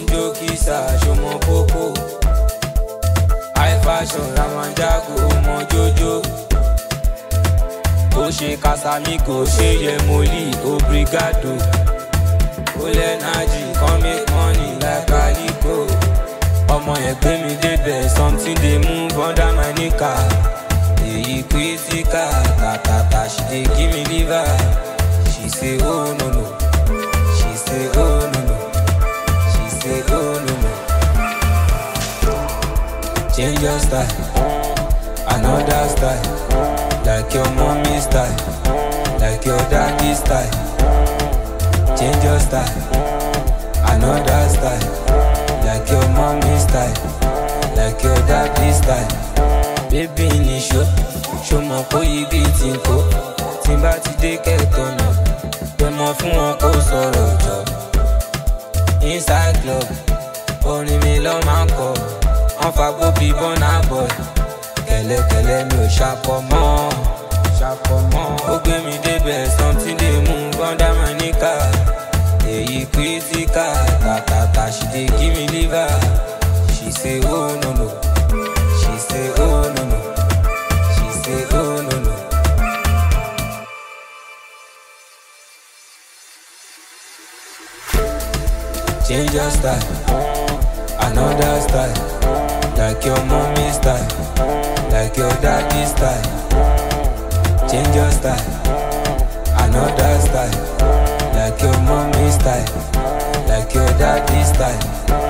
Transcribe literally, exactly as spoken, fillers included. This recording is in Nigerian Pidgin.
Onjo kisa, shomo popo. High fashion, Ramanjago, Mojojo. Oshe Casamigos, Sheye Moli, Obrigado. Full energy, come make money like Calico. Omo ye pay me the best, something they move under my nika. Hey, critical, ta ta ta, she dey give me liver. She say oh no no, she say oh no no, she say oh no no. Change your style, another style, like your mommy style, like your daddy style. Change your style, another style, like your mommy style, like your daddy style. Baby ni show, show mo ko yi bi tinko. Timba ti de ketona, pe mo fun won ko soro jo. Inside club, orin mi lo ma ko. On fa go bi bona boy. Kele kele mi o shapo mo, shapo mo. O gbe mi de be something dey move under my nika. Hey, critical, ta ta ta, she dey give me liver. She say oh no no, she say oh no no, she say oh no no. Change your style, another style, like your mommy style, like your daddy style. Change your style, another style, like your mommy style, like your daddy style.